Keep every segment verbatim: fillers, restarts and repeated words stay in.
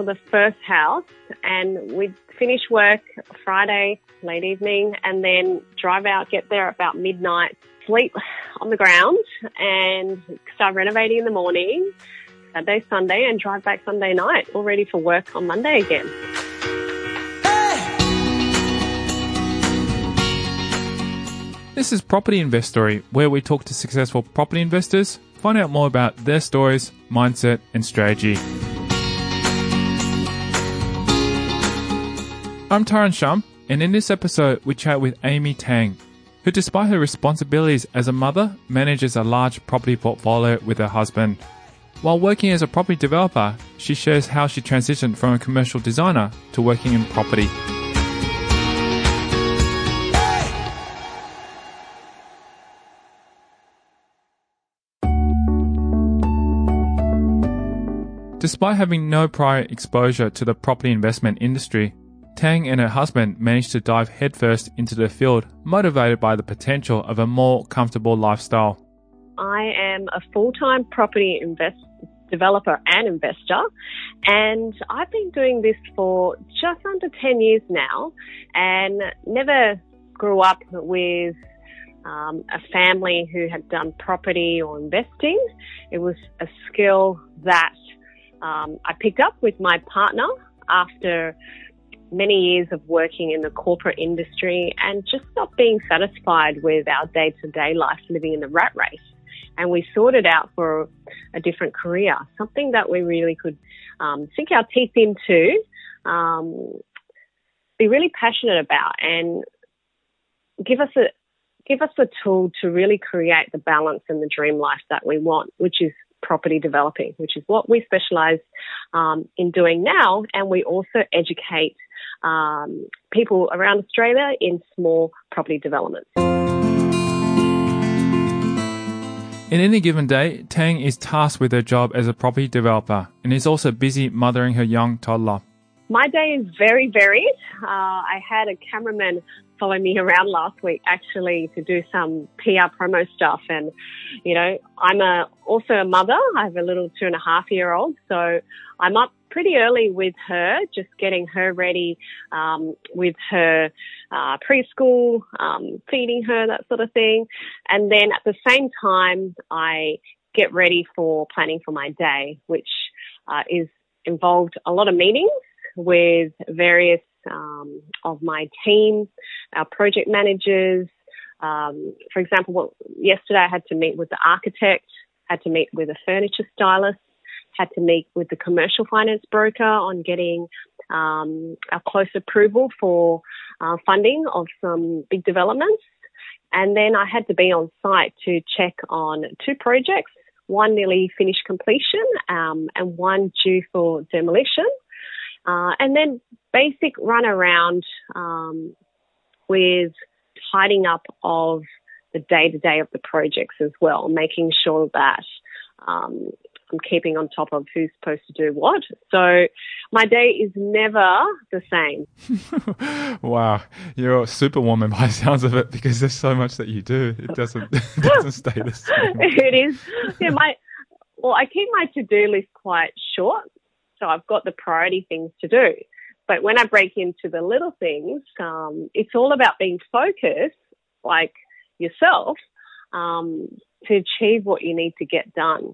for the first house, and we'd finish work Friday, late evening, and then drive out, get there about midnight, sleep on the ground, and start renovating in the morning, Saturday, Sunday, and drive back Sunday night, all ready for work on Monday again. This is Property Investory, where we talk to successful property investors, find out more about their stories, mindset, and strategy. I'm Taran Shum, and in this episode, we chat with Amy Tang, who, despite her responsibilities as a mother, manages a large property portfolio with her husband. While working as a property developer, she shares how she transitioned from a commercial designer to working in property. Despite having no prior exposure to the property investment industry, Tang and her husband managed to dive headfirst into the field, motivated by the potential of a more comfortable lifestyle. I am a full-time property invest- developer and investor, and I've been doing this for just under ten years now, and never grew up with um, a family who had done property or investing. It was a skill that Um, I picked up with my partner after many years of working in the corporate industry and just not being satisfied with our day-to-day life living in the rat race. And we sorted out for a different career, something that we really could um, sink our teeth into, um, be really passionate about, and give us a give us a tool to really create the balance and the dream life that we want, which is property developing, which is what we specialise um, in doing now. And we also educate um, people around Australia in small property developments. In any given day, Tang is tasked with her job as a property developer and is also busy mothering her young toddler. My day is very varied. Uh, I had a cameraman follow me around last week actually to do some P R promo stuff. And, you know, I'm a, also a mother. I have a little two and a half year old. So I'm up pretty early with her, just getting her ready um, with her uh, preschool, um, feeding her, that sort of thing. And then at the same time, I get ready for planning for my day, which uh, is involved a lot of meetings with various um, of my team, our project managers. Um, for example, what, yesterday I had to meet with the architect, had to meet with a furniture stylist, had to meet with the commercial finance broker on getting um, our close approval for uh, funding of some big developments. And then I had to be on site to check on two projects, one nearly finished completion um, and one due for demolition. Uh, and then basic run around um, with tidying up of the day-to-day of the projects as well, making sure that um, I'm keeping on top of who's supposed to do what. So my day is never the same. Wow, you're a superwoman by the sounds of it, because there's so much that you do. It doesn't it doesn't stay the same. It is. Yeah, my well, I keep my to-do list quite short. So I've got the priority things to do. But when I break into the little things, um, it's all about being focused, like yourself, um, to achieve what you need to get done.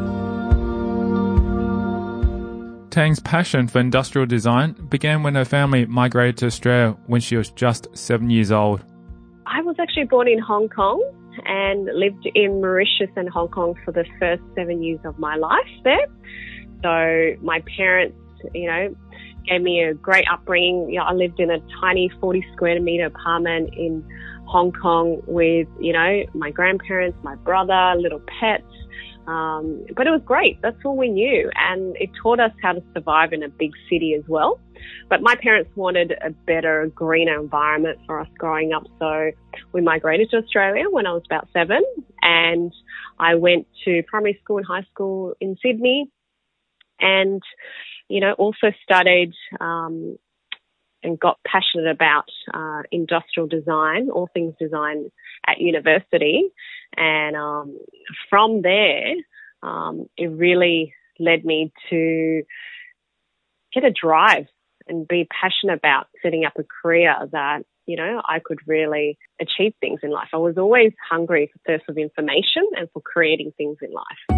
Tang's passion for industrial design began when her family migrated to Australia when she was just seven years old. I was actually born in Hong Kong and lived in Mauritius and Hong Kong for the first seven years of my life there. So my parents, you know, gave me a great upbringing. You know, I lived in a tiny forty square metre apartment in Hong Kong with, you know, my grandparents, my brother, little pets. Um, but it was great. That's all we knew. And it taught us how to survive in a big city as well. But my parents wanted a better, greener environment for us growing up. So we migrated to Australia when I was about seven. And I went to primary school and high school in Sydney. And, you know, also studied um, and got passionate about uh, industrial design, all things design at university. And um, from there, um, it really led me to get a drive and be passionate about setting up a career that, you know, I could really achieve things in life. I was always hungry for thirst of information and for creating things in life.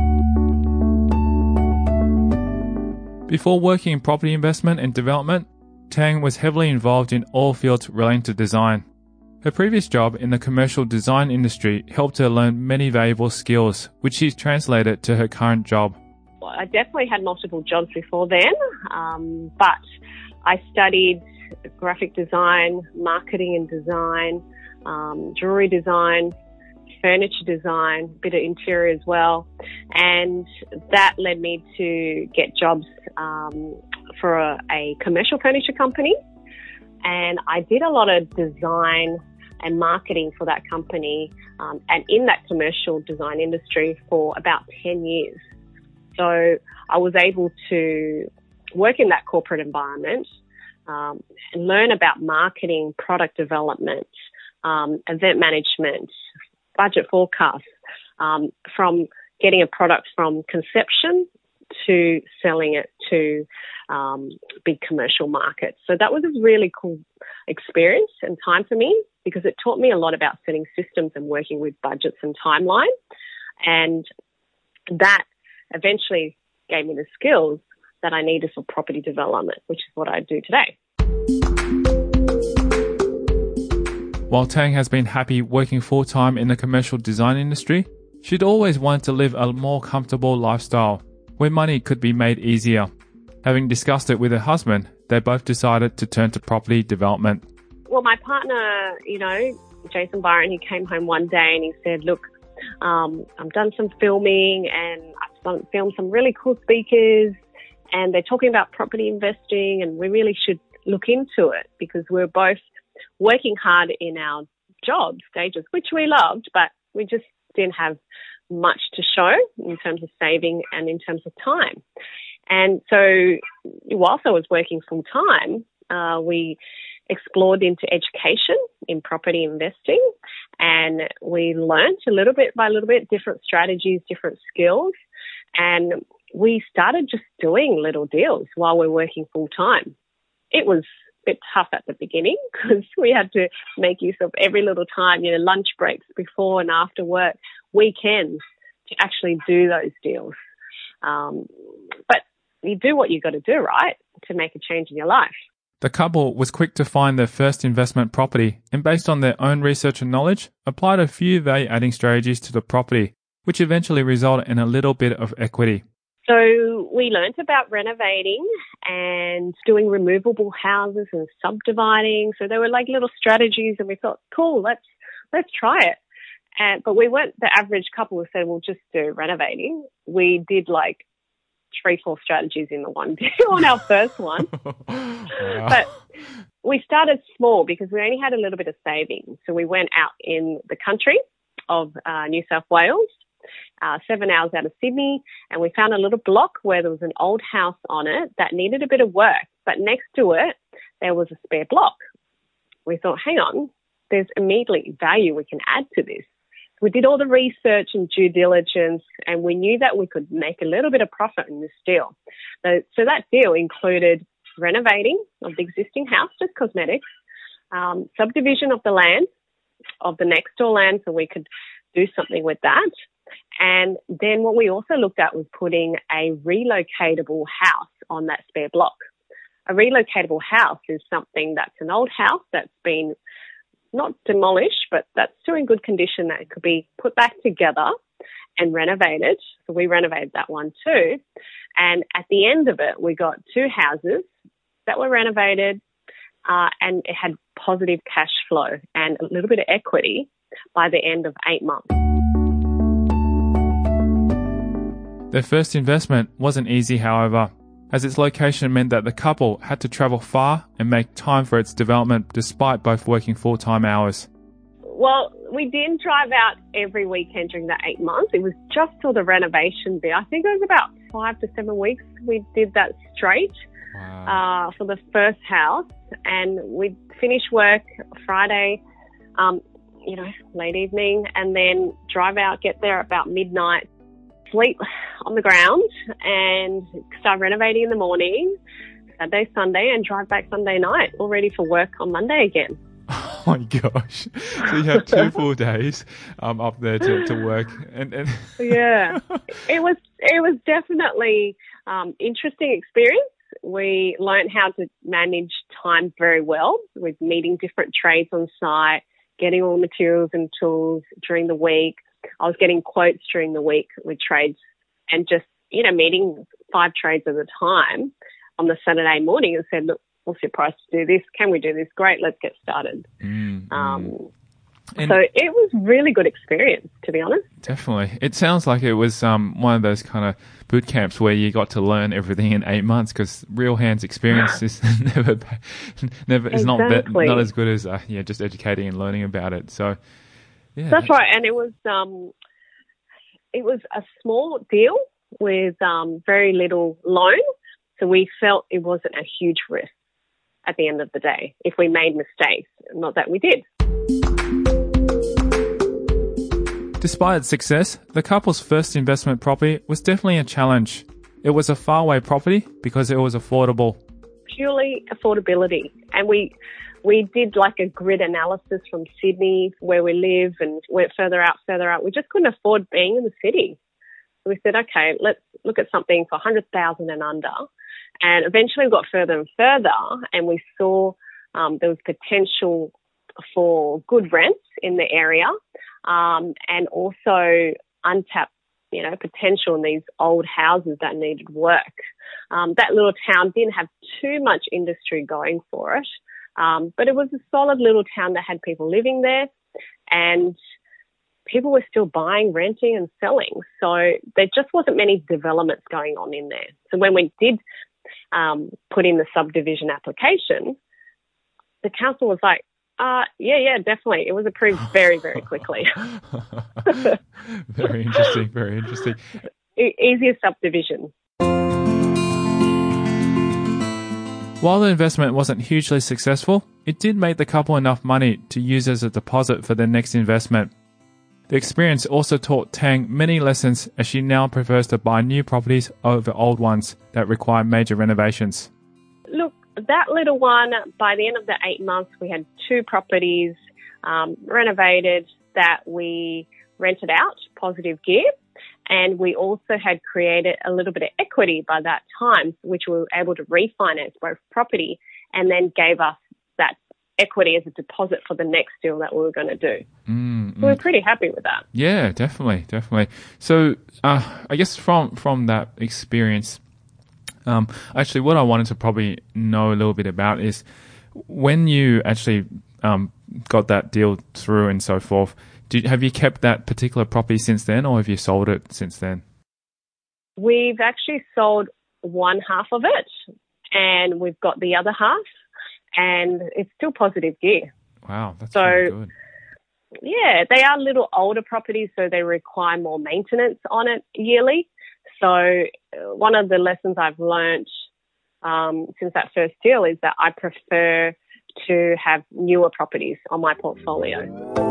Before working in property investment and development, Tang was heavily involved in all fields relating to design. Her previous job in the commercial design industry helped her learn many valuable skills, which she's translated to her current job. Well, I definitely had multiple jobs before then, um, but I studied graphic design, marketing and design, um, jewelry design, furniture design, a bit of interior as well. And that led me to get jobs um, for a, a commercial furniture company. And I did a lot of design and marketing for that company um, and in that commercial design industry for about ten years. So I was able to work in that corporate environment um, and learn about marketing, product development, um, event management, budget forecasts, um, from getting a product from conception to selling it to um, big commercial markets. So that was a really cool experience and time for me because it taught me a lot about setting systems and working with budgets and timeline. And that eventually gave me the skills that I needed for property development, which is what I do today. While Tang has been happy working full-time in the commercial design industry, she'd always wanted to live a more comfortable lifestyle, where money could be made easier. Having discussed it with her husband, they both decided to turn to property development. Well, my partner, you know, Jason Byron, he came home one day and he said, look, um, I've done some filming and I've filmed some really cool speakers and they're talking about property investing and we really should look into it because we're both working hard in our job stages, which we loved, but we just didn't have much to show in terms of saving and in terms of time. And so whilst I was working full time, uh, we explored into education in property investing and we learned a little bit by little bit different strategies, different skills. And we started just doing little deals while we're working full time. It was a bit tough at the beginning because we had to make use of every little time, you know, lunch breaks before and after work, weekends to actually do those deals. Um, but you do what you got to do, right, to make a change in your life. The couple was quick to find their first investment property and based on their own research and knowledge, applied a few value-adding strategies to the property, which eventually resulted in a little bit of equity. So we learnt about renovating and doing removable houses and subdividing. So there were like little strategies and we thought, cool, let's let's try it. And but we weren't the average couple who said, we'll just do renovating. We did like three, four strategies in the one deal on our first one. Wow. But we started small because we only had a little bit of savings. So we went out in the country of uh, New South Wales, uh, seven hours out of Sydney, and we found a little block where there was an old house on it that needed a bit of work. But next to it, there was a spare block. We thought, hang on, there's immediately value we can add to this. We did all the research and due diligence, and we knew that we could make a little bit of profit in this deal. So, so that deal included renovating of the existing house, just cosmetics, um, subdivision of the land, of the next door land, so we could do something with that. And then what we also looked at was putting a relocatable house on that spare block. A relocatable house is something that's an old house that's been not demolished, but that's still in good condition that it could be put back together and renovated. So we renovated that one too. And at the end of it, we got two houses that were renovated uh, and it had positive cash flow and a little bit of equity by the end of eight months. Their first investment wasn't easy, however, as its location meant that the couple had to travel far and make time for its development despite both working full-time hours. Well, we didn't drive out every weekend during that eight months. It was just till the renovation bit. I think it was about five to seven weeks we did that straight. Wow. uh, for the first house. And we'd finish work Friday, um, you know, late evening, and then drive out, get there about midnight, sleep on the ground and start renovating in the morning. Saturday, Sunday, and drive back Sunday night, all ready for work on Monday again. Oh my gosh. So you have two full days um, up there to, to work. and, and Yeah. It was it was definitely um interesting experience. We learned how to manage time very well with meeting different trades on site, getting all materials and tools during the week. I was getting quotes during the week with trades and just, you know, meeting five trades at a time on the Saturday morning and said, look, what's your price to do this? Can we do this? Great, let's get started. Mm, um, mm. So it was really good experience, to be honest. Definitely. It sounds like it was um, one of those kind of boot camps where you got to learn everything in eight months because real hands experience is never, never is exactly. not not as good as uh, yeah, just educating and learning about it. So yeah, that's right. And it was um, it was a small deal with um, very little loan, so we felt it wasn't a huge risk at the end of the day if we made mistakes. Not that we did. Despite its success, the couple's first investment property was definitely a challenge. It was a faraway property because it was affordable. Purely affordability. And we we did like a grid analysis from Sydney, where we live, and went further out, further out. We just couldn't afford being in the city. So we said, okay, let's look at something for one hundred thousand dollars and under. And eventually we got further and further, and we saw um, there was potential for good rents in the area, um, and also untapped, you know, potential in these old houses that needed work. Um, that little town didn't have too much industry going for it, um, but it was a solid little town that had people living there, and people were still buying, renting and selling. So there just wasn't many developments going on in there. So when we did um, put in the subdivision application, the council was like, uh, yeah, yeah, definitely. It was approved very, very quickly. Very interesting, very interesting. E- easier subdivision. While the investment wasn't hugely successful, it did make the couple enough money to use as a deposit for their next investment. The experience also taught Tang many lessons, as she now prefers to buy new properties over old ones that require major renovations. Look, that little one, by the end of the eight months, we had two properties um, renovated that we rented out, positive gear, and we also had created a little bit of equity by that time, which we were able to refinance both property and then gave us that equity as a deposit for the next deal that we were going to do. Mm, so we're pretty happy with that. Yeah, definitely, definitely. So uh, I guess from, from that experience, um, actually what I wanted to probably know a little bit about is when you actually um, got that deal through and so forth, did, have you kept that particular property since then, or have you sold it since then? We've actually sold one half of it, and we've got the other half, and it's still positive gear. Wow, that's so really good. Yeah, they are little older properties, so they require more maintenance on it yearly. So uh, one of the lessons I've learned um, since that first deal is that I prefer to have newer properties on my portfolio.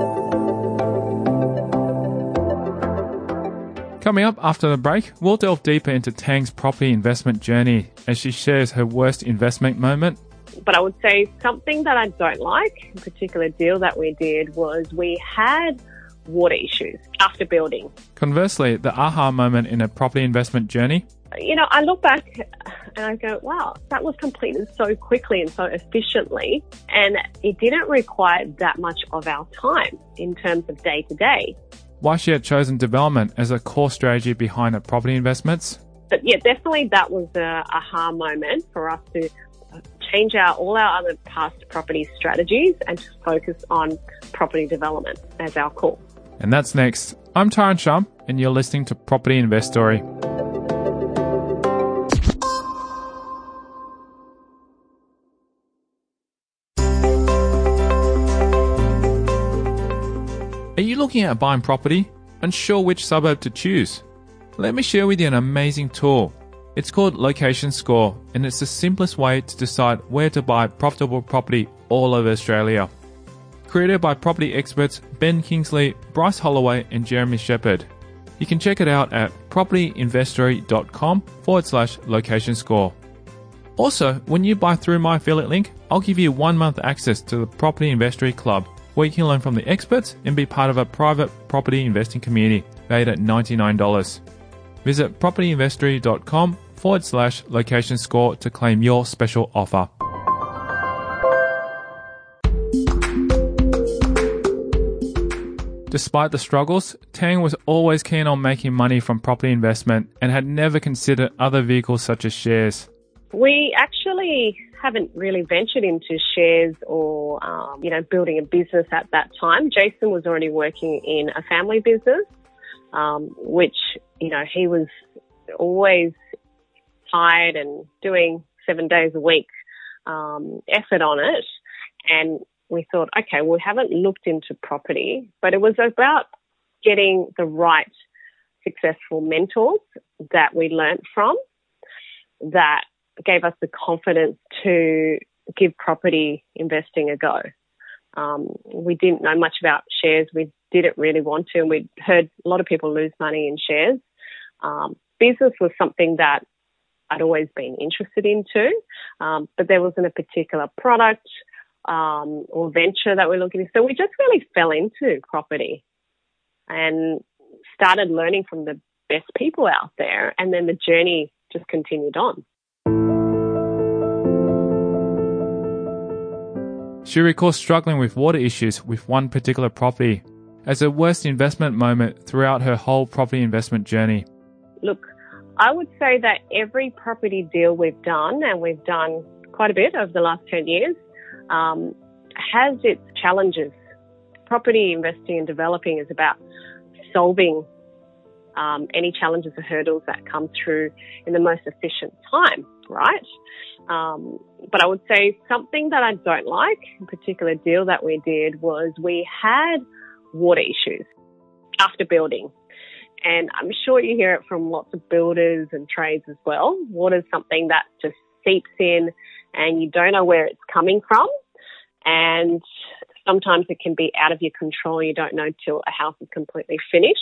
Coming up after the break, we'll delve deeper into Tang's property investment journey as she shares her worst investment moment. But I would say something that I don't like, a particular deal that we did, was we had water issues after building. Conversely, the aha moment in a property investment journey. You know, I look back and I go, wow, that was completed so quickly and so efficiently, and it didn't require that much of our time in terms of day to day. Why she had chosen development as a core strategy behind her property investments. But yeah, definitely that was a aha moment for us to change out all our other past property strategies and to focus on property development as our core. And that's next. I'm Tyron Shum, and you're listening to Property Invest Story. Are you looking at buying property? Unsure which suburb to choose? Let me share with you an amazing tool. It's called Location Score, and it's the simplest way to decide where to buy profitable property all over Australia. Created by property experts Ben Kingsley, Bryce Holloway and Jeremy Shepherd. You can check it out at propertyinvestory.com forward slash location score. Also, when you buy through my affiliate link, I'll give you one month access to the Property Investory Club, where you can learn from the experts and be part of a private property investing community valued at ninety-nine dollars. Visit propertyinvestory.com forward slash location score to claim your special offer. Despite the struggles, Tang was always keen on making money from property investment and had never considered other vehicles such as shares. We actually haven't really ventured into shares or, um, you know, building a business at that time. Jason was already working in a family business, um, which, you know, he was always tired and doing seven days a week um, effort on it. And we thought, okay, we haven't looked into property, but it was about getting the right successful mentors that we learnt from that gave us the confidence to give property investing a go. Um, we didn't know much about shares. We didn't really want to, and we'd heard a lot of people lose money in shares. Um, business was something that I'd always been interested in too, um, but there wasn't a particular product um, or venture that we're looking at. So we just really fell into property and started learning from the best people out there, and then the journey just continued on. She recalls struggling with water issues with one particular property as her worst investment moment throughout her whole property investment journey. Look, I would say that every property deal we've done, and we've done quite a bit over the last ten years, um, has its challenges. Property investing and developing is about solving um, any challenges or hurdles that come through in the most efficient time, right? Um, but I would say something that I don't like, a particular deal that we did, was we had water issues after building. And I'm sure you hear it from lots of builders and trades as well. Water is something that just seeps in and you don't know where it's coming from. And sometimes it can be out of your control. You don't know till a house is completely finished.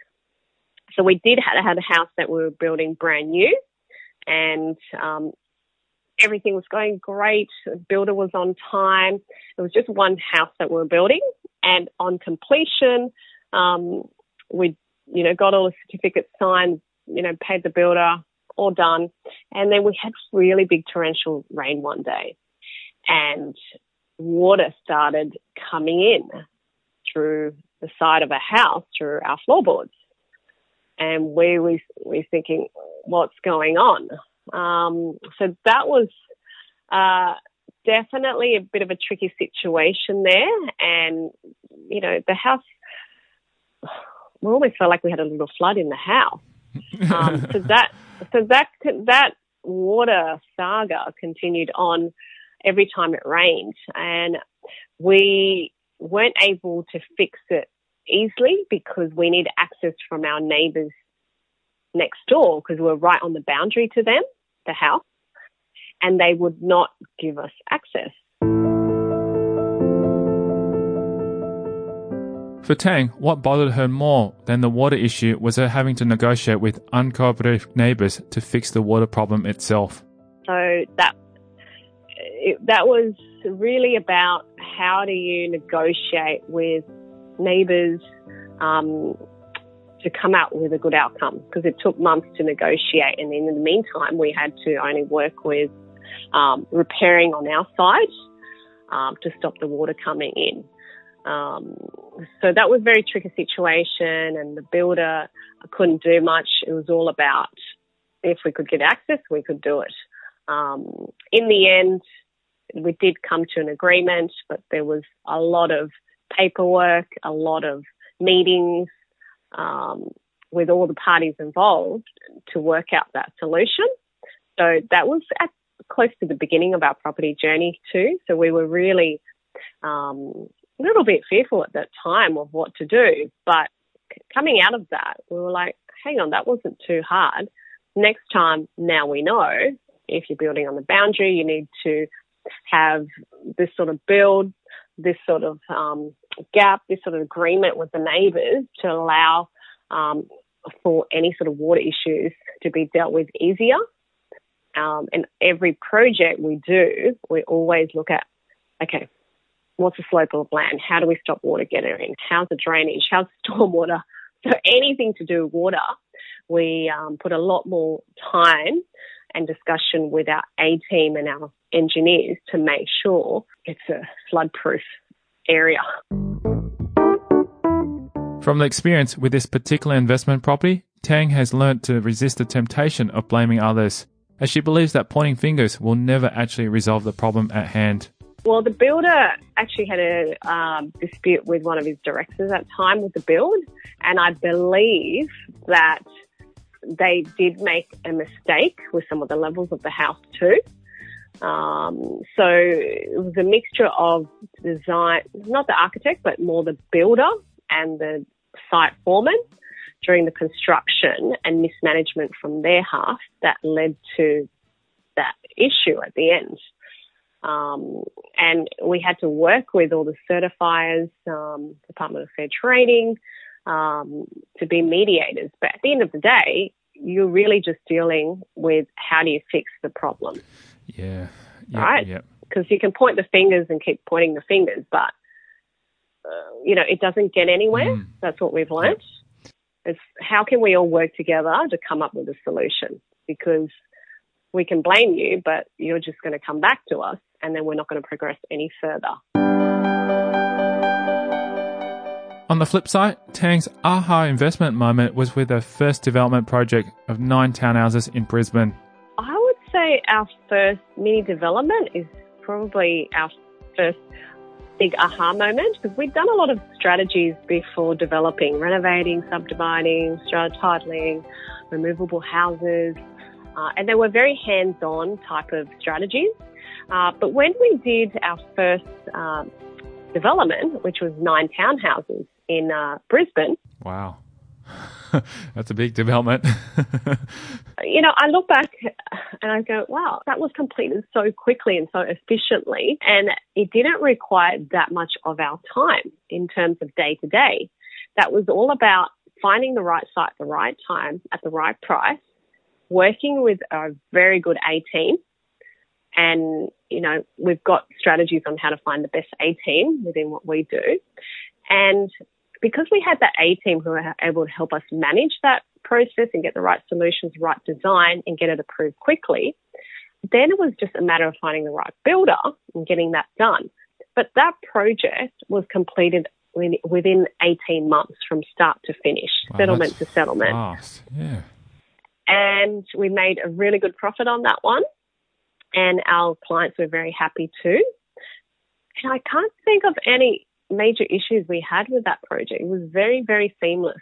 So we did have, had a house that we were building brand new, and um, everything was going great. The builder was on time. It was just one house that we were building. And on completion, um, we, you know, got all the certificates signed, you know, paid the builder, all done. And then we had really big torrential rain one day, and water started coming in through the side of a house, through our floorboards. And we were we thinking, what's going on? Um, so that was uh, definitely a bit of a tricky situation there. And, you know, the house, we almost felt like we had a little flood in the house. Um, so that so that that water saga continued on every time it rained. And we weren't able to fix it easily because we need access from our neighbours next door, because we're right on the boundary to them, the house, and they would not give us access. For Tang, what bothered her more than the water issue was her having to negotiate with uncooperative neighbours to fix the water problem itself. So that it, that was really about how do you negotiate with neighbours um, to come out with a good outcome, because it took months to negotiate, and in the meantime we had to only work with um, repairing on our side um, to stop the water coming in. Um, so that was a very tricky situation, and the builder couldn't do much. It was all about if we could get access, we could do it. Um, in the end, we did come to an agreement, but there was a lot of paperwork, a lot of meetings um, with all the parties involved to work out that solution. So that was at close to the beginning of our property journey too. So we were really um, a little bit fearful at that time of what to do. But coming out of that, we were like, hang on, that wasn't too hard. Next time, now we know if you're building on the boundary, you need to have this sort of build, this sort of um, gap, this sort of agreement with the neighbours to allow um, for any sort of water issues to be dealt with easier. Um, and every project we do, we always look at, okay, what's the slope of the land? How do we stop water getting in? How's the drainage? How's the stormwater? So anything to do with water, we um, put a lot more time and discussion with our A team and our engineers to make sure it's a flood-proof area. From the experience with this particular investment property, Tang has learnt to resist the temptation of blaming others, as she believes that pointing fingers will never actually resolve the problem at hand. Well, the builder actually had a um, dispute with one of his directors at the time with the build, and I believe that they did make a mistake with some of the levels of the house too. Um, so it was a mixture of design, not the architect, but more the builder and the site foreman during the construction and mismanagement from their half that led to that issue at the end. Um, and we had to work with all the certifiers, um, Department of Fair Trading, um, to be mediators. But at the end of the day, you're really just dealing with how do you fix the problem. Yeah. Yep, right? Yep. Because you can point the fingers and keep pointing the fingers, but, uh, you know, it doesn't get anywhere. Mm. That's what we've learned. Yep. It's how can we all work together to come up with a solution? Because we can blame you, but you're just going to come back to us and then we're not going to progress any further. On the flip side, Tang's aha investment moment was with her first development project of nine townhouses in Brisbane. I would say our first mini development is probably our first big aha moment, because we'd done a lot of strategies before developing, renovating, subdividing, strata titling, removable houses, uh, and they were very hands-on type of strategies. Uh, but when we did our first uh, development, which was nine townhouses in uh, Brisbane. Wow. That's a big development. You know, I look back and I go, wow, that was completed so quickly and so efficiently, and it didn't require that much of our time in terms of day to day. That was all about finding the right site at the right time at the right price, working with a very good A team. And, you know, we've got strategies on how to find the best A team within what we do. And because we had that A team who were able to help us manage that process and get the right solutions, right design, and get it approved quickly, then it was just a matter of finding the right builder and getting that done. But that project was completed within eighteen months from start to finish, wow, settlement to settlement. Fast. Yeah. And we made a really good profit on that one. And our clients were very happy too. And I can't think of any major issues we had with that project. It was very, very seamless.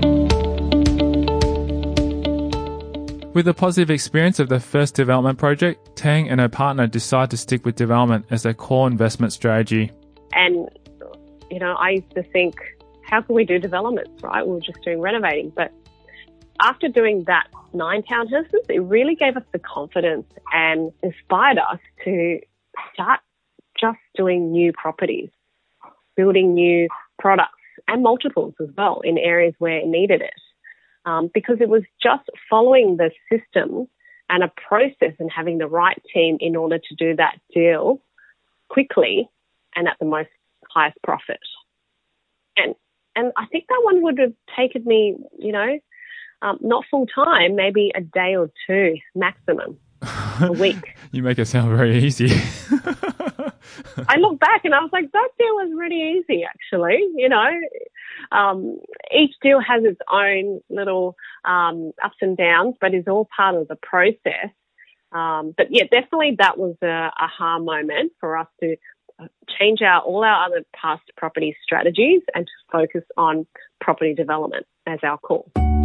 With the positive experience of the first development project, Tang and her partner decided to stick with development as their core investment strategy. And, you know, I used to think, how can we do developments, right? We were just doing renovating. But after doing that nine townhouses, it really gave us the confidence and inspired us to start just doing new properties, building new products and multiples as well in areas where it needed it. Um, because it was just following the system and a process and having the right team in order to do that deal quickly and at the most highest profit. And and I think that one would have taken me, you know, um, not full time, maybe a day or two maximum, a week. You make it sound very easy. I look back and I was like, that deal was really easy, actually. You know, um, each deal has its own little um, ups and downs, but is all part of the process. Um, but yeah, definitely that was a aha moment for us to change our all our other past property strategies and to focus on property development as our core.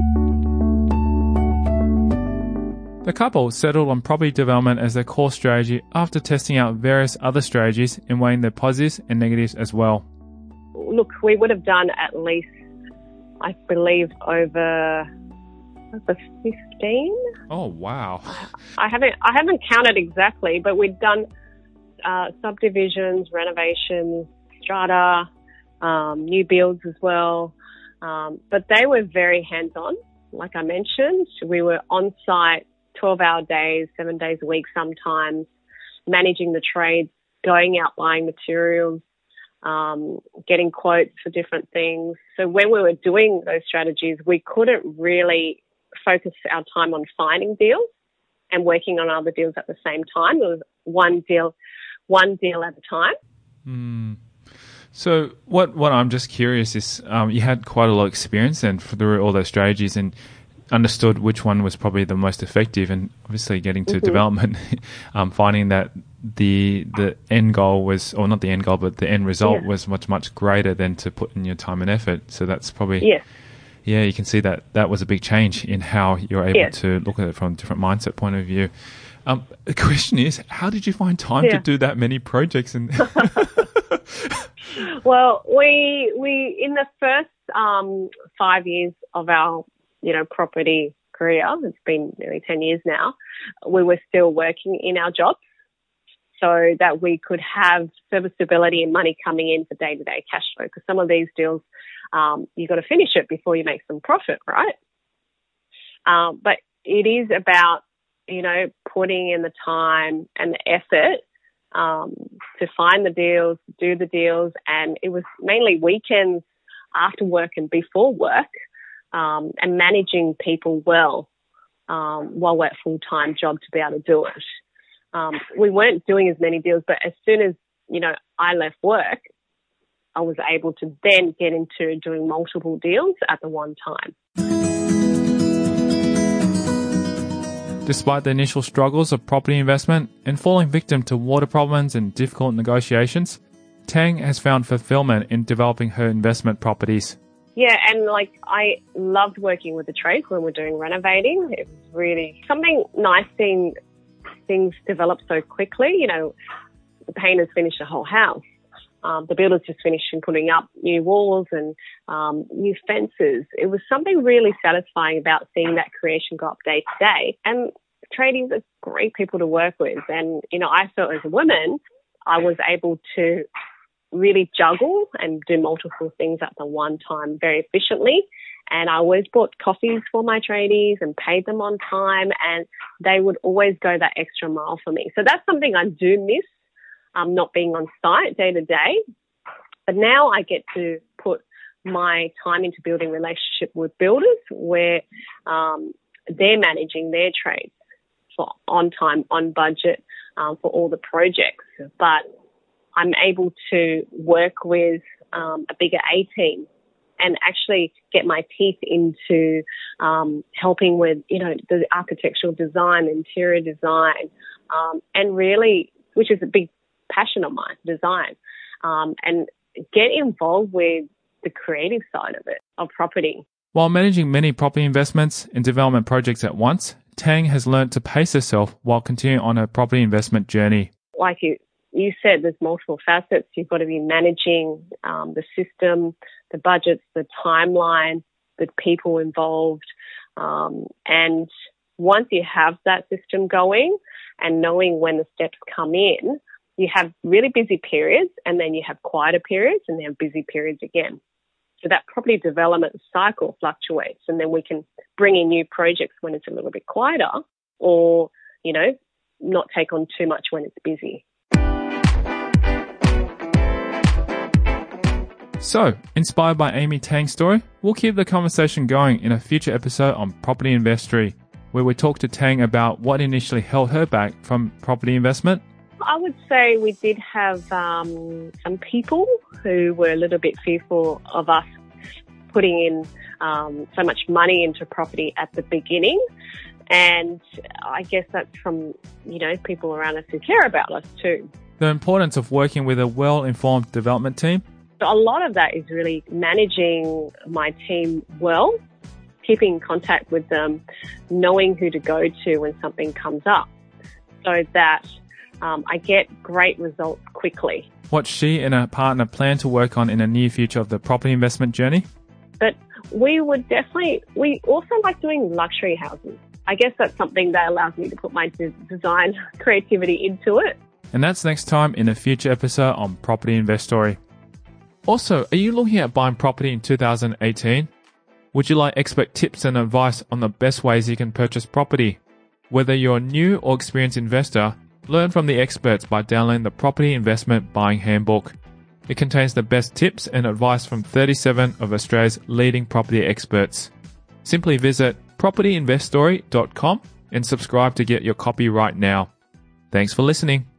The couple settled on property development as their core strategy after testing out various other strategies and weighing their positives and negatives as well. Look, we would have done at least, I believe, over, over fifteen. Oh, wow. I haven't, I haven't counted exactly, but we'd done uh, subdivisions, renovations, strata, um, new builds as well. Um, but they were very hands-on. Like I mentioned, we were on site twelve-hour days, seven days a week sometimes, managing the trades, going out buying materials, um, getting quotes for different things. So when we were doing those strategies, we couldn't really focus our time on finding deals and working on other deals at the same time. It was one deal, one deal at a time. Mm. So what, what I'm just curious is, um, you had quite a lot of experience then through all those strategies and understood which one was probably the most effective, and obviously getting to mm-hmm. development, um, finding that the the end goal was, or not the end goal, but the end result yeah. was much, much greater than to put in your time and effort. So that's probably, yeah, yeah you can see that that was a big change in how you're able yeah. to look at it from a different mindset point of view. Um, the question is, how did you find time yeah. to do that many projects? And Well, we we in the first um, five years of our you know property career, it's been nearly ten years now, we were still working in our jobs so that we could have serviceability and money coming in for day-to-day cash flow. Because some of these deals, um, you've got to finish it before you make some profit, right? Um, but it is about you know putting in the time and the effort Um, to find the deals, do the deals, and it was mainly weekends after work and before work, um, and managing people well um, while we're at full-time job to be able to do it. Um, we weren't doing as many deals, but as soon as, you know, I left work, I was able to then get into doing multiple deals at the one time. Despite the initial struggles of property investment and falling victim to water problems and difficult negotiations, Tang has found fulfillment in developing her investment properties. Yeah, and like I loved working with the trades when we're doing renovating. It was really something nice seeing things develop so quickly. You know, the painters finished the whole house. Um, the builders just finished putting up new walls and um, new fences. It was something really satisfying about seeing that creation go up day to day. And tradies are great people to work with. And, you know, I felt as a woman, I was able to really juggle and do multiple things at the one time very efficiently. And I always bought coffees for my tradies and paid them on time, and they would always go that extra mile for me. So that's something I do miss. Um, not being on site day to day. But now I get to put my time into building relationship with builders where um, they're managing their trades for on time, on budget, um, for all the projects. But I'm able to work with um, a bigger A team and actually get my teeth into um, helping with, you know, the architectural design, interior design, um, and really, which is a big passion of mine, design, um, and get involved with the creative side of it, of property. While managing many property investments and development projects at once, Tang has learned to pace herself while continuing on her property investment journey. Like you, you said, there's multiple facets. You've got to be managing um, the system, the budgets, the timeline, the people involved. Um, and once you have that system going and knowing when the steps come in, you have really busy periods, and then you have quieter periods, and then busy periods again. So that property development cycle fluctuates, and then we can bring in new projects when it's a little bit quieter, or, you know, not take on too much when it's busy. So, inspired by Amy Tang's story, we'll keep the conversation going in a future episode on property investory, where we talk to Tang about what initially held her back from property investment. I would say we did have um, some people who were a little bit fearful of us putting in um, so much money into property at the beginning. And I guess that's from, you know, people around us who care about us too. The importance of working with a well-informed development team. So a lot of that is really managing my team well, keeping in contact with them, knowing who to go to when something comes up, so that Um, I get great results quickly. What she and her partner plan to work on in the near future of the property investment journey? But we would definitely, we also like doing luxury houses. I guess that's something that allows me to put my de- design creativity into it. And that's next time in a future episode on Property Investory. Also, are you looking at buying property in two thousand eighteen? Would you like expert tips and advice on the best ways you can purchase property? Whether you're a new or experienced investor, learn from the experts by downloading the Property Investment Buying Handbook. It contains the best tips and advice from thirty-seven of Australia's leading property experts. Simply visit property invest story dot com and subscribe to get your copy right now. Thanks for listening.